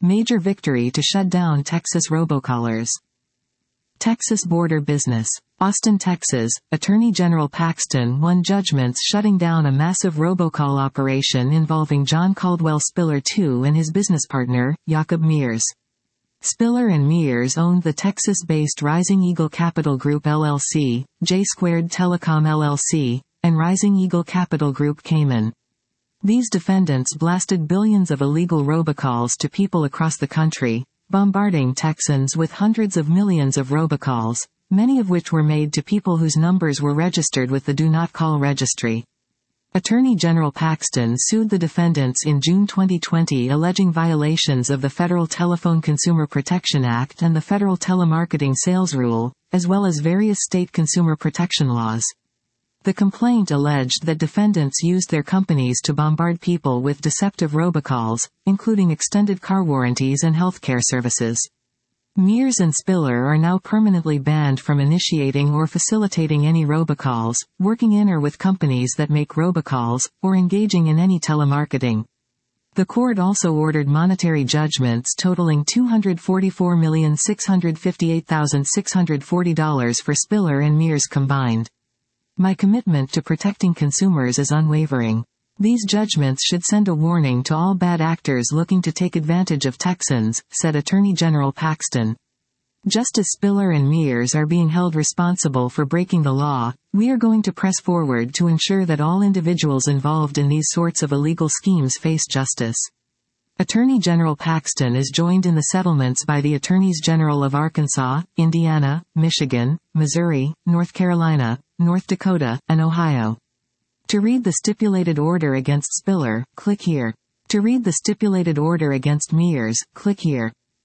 Major victory to shut down Texas robocallers. Texas border business. Austin, Texas, Attorney General Paxton won judgments shutting down a massive robocall operation involving John Caldwell Spiller II and his business partner, Jacob Mears. Spiller and Mears owned the Texas-based Rising Eagle Capital Group LLC, J-Squared Telecom LLC, and Rising Eagle Capital Group Cayman. These defendants blasted billions of illegal robocalls to people across the country, bombarding Texans with hundreds of millions of robocalls, many of which were made to people whose numbers were registered with the Do Not Call registry. Attorney General Paxton sued the defendants in June 2020 alleging violations of the Federal Telephone Consumer Protection Act and the Federal Telemarketing Sales Rule, as well as various state consumer protection laws. The complaint alleged that defendants used their companies to bombard people with deceptive robocalls, including extended car warranties and healthcare services. Mears and Spiller are now permanently banned from initiating or facilitating any robocalls, working in or with companies that make robocalls, or engaging in any telemarketing. The court also ordered monetary judgments totaling $244,658,640 for Spiller and Mears combined. My commitment to protecting consumers is unwavering. These judgments should send a warning to all bad actors looking to take advantage of Texans, said Attorney General Paxton. Just as Spiller and Mears are being held responsible for breaking the law, we are going to press forward to ensure that all individuals involved in these sorts of illegal schemes face justice. Attorney General Paxton is joined in the settlements by the Attorneys General of Arkansas, Indiana, Michigan, Missouri, North Carolina, North Dakota, and Ohio. To read the stipulated order against Spiller, click here. To read the stipulated order against Mears, click here.